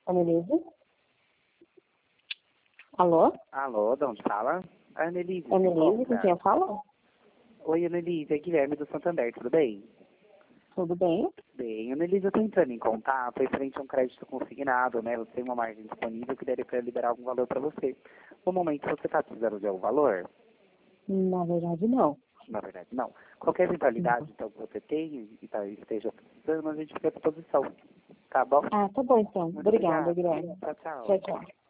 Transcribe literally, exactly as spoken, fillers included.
Annelise? Alô? Alô, de onde fala? Annelise. Annelise, com quem eu falo? Oi, Annelise, é Guilherme do Santander, tudo bem? Tudo bem? Bem, Annelise, eu tô entrando em contato referente a um crédito consignado, né? Você tem uma margem disponível que daria para liberar algum valor para você. No momento, você está precisando de algum valor? Na verdade, não. Na verdade, não. Qualquer eventualidade, então, que você tenha e tá- esteja precisando, a gente fica à disposição. Tá bom? Ah, tá bom então. Muito Obrigada, obrigado. Guilherme. Tchau, tchau. Tchau, tchau.